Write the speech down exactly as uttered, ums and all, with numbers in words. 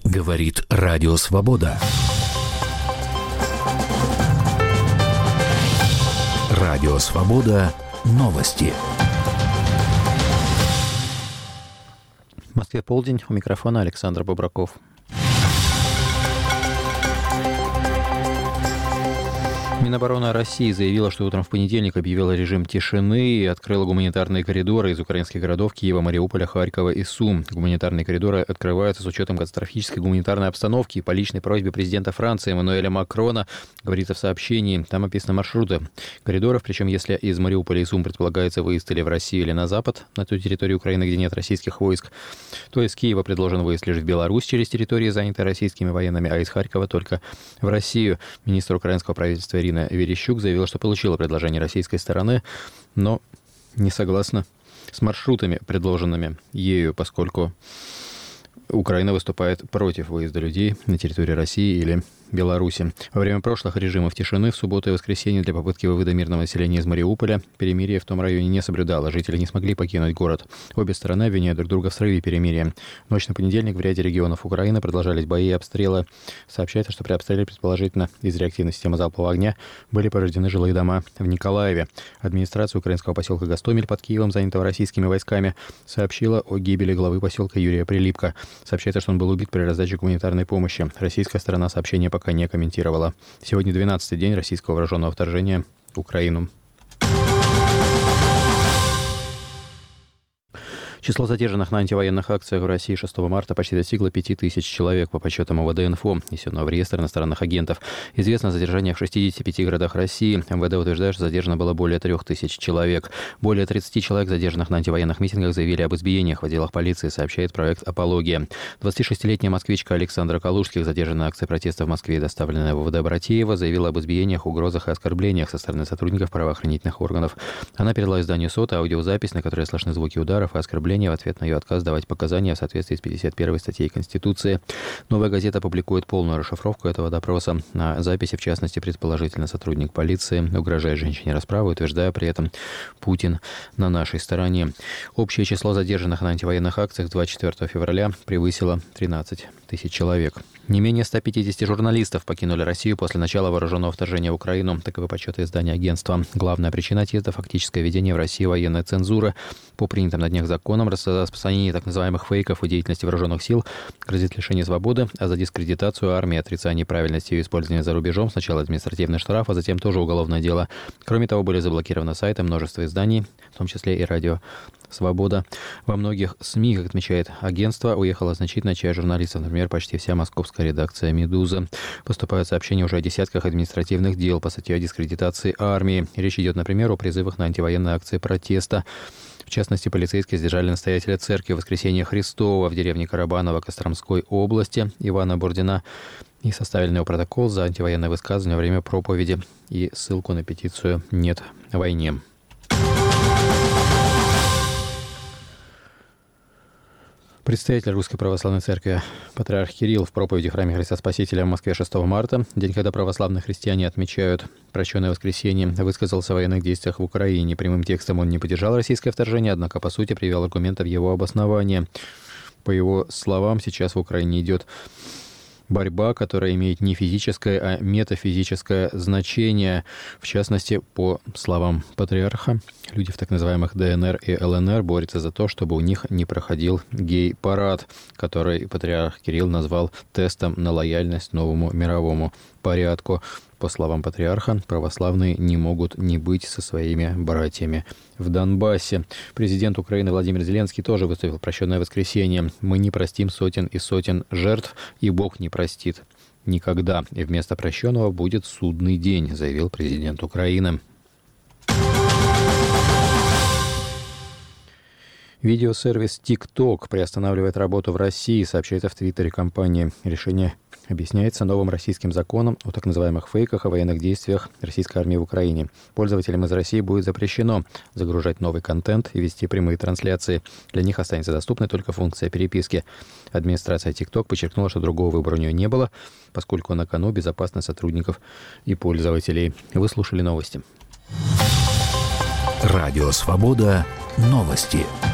Говорит Радио Свобода. Радио Свобода. Новости. В Москве полдень. У микрофона Александр Бобраков. Минобороны России заявила, что утром в понедельник объявила режим тишины и открыла гуманитарные коридоры из украинских городов Киева, Мариуполя, Харькова и Сум. Гуманитарные коридоры открываются с учетом катастрофической гуманитарной обстановки и по личной просьбе президента Франции Эммануэля Макрона, говорится в сообщении. Там описаны маршруты коридоров, причем если из Мариуполя и Сум предполагается выезд или в Россию, или на запад, на ту территорию Украины, где нет российских войск, то из Киева предложен выезд лишь в Беларусь через территории, занятые российскими военными, а из Харькова только в Россию. Министр украинского правительства Ирина Верещук заявила, что получила предложение российской стороны, но не согласна с маршрутами, предложенными ею, поскольку Украина выступает против выезда людей на территорию России или Беларуси. Во время прошлых режимов тишины в субботу и воскресенье для попытки вывода мирного населения из Мариуполя перемирие в том районе не соблюдало. Жители не смогли покинуть город. Обе стороны обвиняют друг друга в срыве перемирия. Ночь на понедельник в ряде регионов Украины продолжались бои и обстрелы. Сообщается, что при обстреле, предположительно, из реактивной системы залпового огня были повреждены жилые дома в Николаеве. Администрация украинского поселка Гостомель под Киевом, занятого российскими войсками, сообщила о гибели главы поселка Юрия Прилипко. Сообщается, что он был убит при раздаче гуманитарной помощи. Российская сторона сообщения пока пока не комментировала. Сегодня двенадцатый день российского вооруженного вторжения в Украину. Число задержанных на антивоенных акциях в России шестого марта почти достигло пяти тысяч человек по подсчетам ОВД-Инфо, внесенного в реестр иностранных агентов. Известно о задержаниях в шестидесяти пяти городах России. МВД утверждает, что задержано было более трех тысяч человек. Более тридцати человек, задержанных на антивоенных митингах, заявили об избиениях в отделах полиции, сообщает проект «Апология». двадцатишестилетняя москвичка Александра Калужских, задержанная на акции протеста в Москве и доставленная в ОВД Братеева, заявила об избиениях, угрозах и оскорблениях со стороны сотрудников правоохранительных органов. Она передала изданию СОТ аудиозапись, на которой слышны звуки ударов и оскорблений, в ответ на ее отказ давать показания в соответствии с пятьдесят первой статьей Конституции. «Новая газета» публикует полную расшифровку этого допроса. На записи, в частности, предположительно, сотрудник полиции угрожает женщине расправой, утверждая при этом: «Путин на нашей стороне». Общее число задержанных на антивоенных акциях двадцать четвёртого февраля превысило тринадцать тысяч человек. Не менее ста пятидесяти журналистов покинули Россию после начала вооруженного вторжения в Украину. Таковы подсчеты издания агентства. Главная причина отъезда — фактическое введение в России военной цензуры. По принятым на днях законам распространение так называемых фейков о деятельности вооруженных сил грозит лишение свободы, а за дискредитацию армии, отрицание правильности ее использования за рубежом сначала административный штраф, а затем тоже уголовное дело. Кроме того, были заблокированы сайты множества изданий, в том числе и радио «Свобода». Во многих СМИ, как отмечает агентство, уехала значительная часть журналистов, например, почти вся московская редакция «Медузы». Поступают сообщения уже о десятках административных дел по статье о дискредитации армии. Речь идет, например, о призывах на антивоенные акции протеста. В частности, полицейские задержали настоятеля церкви Воскресения Христова в деревне Карабаново Костромской области Ивана Бурдина и составили его протокол за антивоенное высказывание во время проповеди и ссылку на петицию «Нет войне». Предстоятель Русской Православной Церкви патриарх Кирилл в проповеди в храме Христа Спасителя в Москве шестого марта, день, когда православные христиане отмечают прощенное воскресенье, высказался о военных действиях в Украине. Прямым текстом он не поддержал российское вторжение, однако, по сути, привел аргументы в его обоснование. По его словам, сейчас в Украине идет борьба, которая имеет не физическое, а метафизическое значение. В частности, по словам патриарха, люди в так называемых ДНР и ЛНР борются за то, чтобы у них не проходил гей-парад, который патриарх Кирилл назвал тестом на лояльность новому мировому порядку. По словам патриарха, православные не могут не быть со своими братьями в Донбассе. Президент Украины Владимир Зеленский тоже выступил в прощенное воскресенье. «Мы не простим сотен и сотен жертв, и Бог не простит никогда. И вместо прощенного будет судный день», заявил президент Украины. Видеосервис TikTok приостанавливает работу в России, сообщает в Твиттере компании. Решение объясняется новым российским законом о так называемых фейках о военных действиях российской армии в Украине. Пользователям из России будет запрещено загружать новый контент и вести прямые трансляции. Для них останется доступной только функция переписки. Администрация TikTok подчеркнула, что другого выбора у нее не было, поскольку на кону безопасность сотрудников и пользователей. Вы слушали новости. Радио «Свобода». Новости.